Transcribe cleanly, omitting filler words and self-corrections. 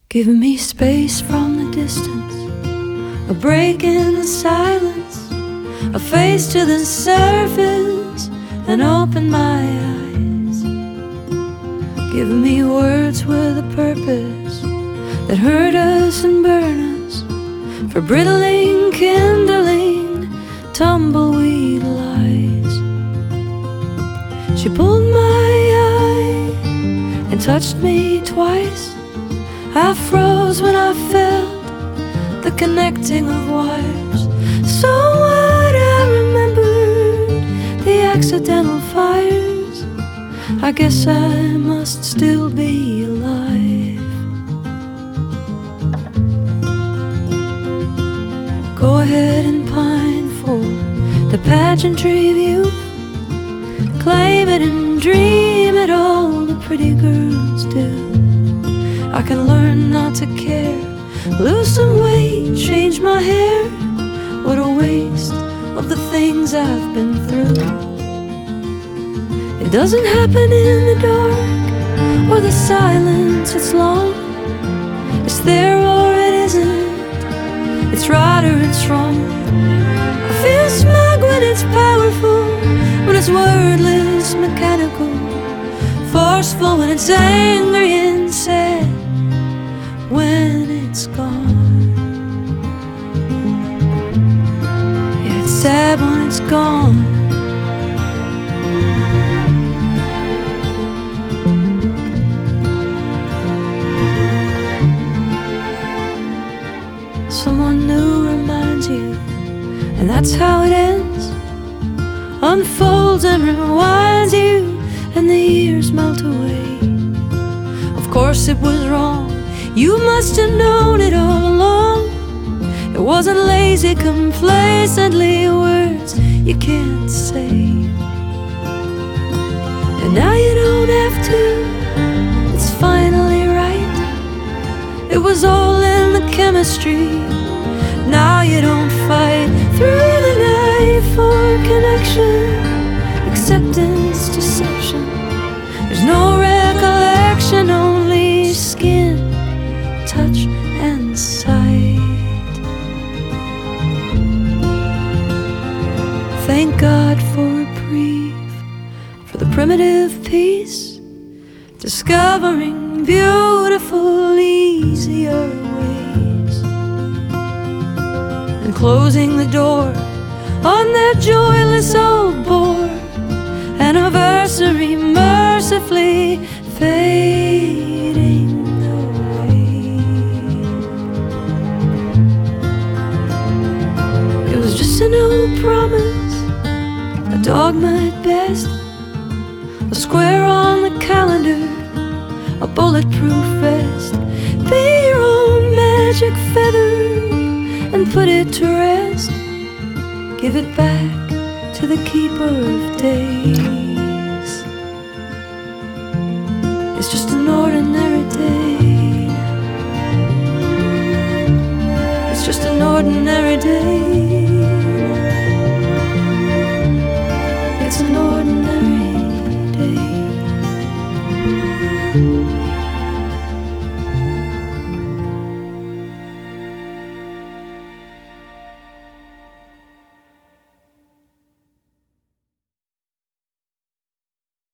Give me space from the distance, a break in the silence, a face to the surface, and open my eyes. Give me words with a purpose that hurt us and burn us, for brittling, kindling, tumbleweed lies. She pulled my eye and touched me twice. I froze when I felt the connecting of wires. So what I remembered, the accidental fires. I guess I must still be alive. Go ahead and pine for the pageantry of youth. Claim it and dream it, all the pretty girls do. I can learn not to care, lose some weight, change my hair. What a waste of the things I've been through. It doesn't happen in the dark or the silence, it's long. It's there or it isn't, it's right or it's wrong. I feel smug when it's powerful, when it's wordless, mechanical, forceful when it's angry and sad when it's gone. Yeah, it's sad when it's gone. Someone new reminds you, and that's how it ends. Unfolds and rewinds you, and the years melt away. Of course it was wrong, you must have known it all along. It wasn't lazy, complacently words you can't say. And now you don't have to, it's finally right. It was all in the chemistry. Now you don't fight through the night for connection, acceptance, deception. There's no recollection, only skin, touch and sight. Thank God for reprieve, for the primitive peace, discovering beautiful, easier ways, and closing the door on that joyless old bore. Anniversary mercifully fading away. It was just an old promise, a dogma at best, a square on the calendar, a bulletproof vest. Be your own magic feather and put it to rest. Give it back to the keeper of days. It's just an ordinary day. It's just an ordinary day. It's an ordinary day.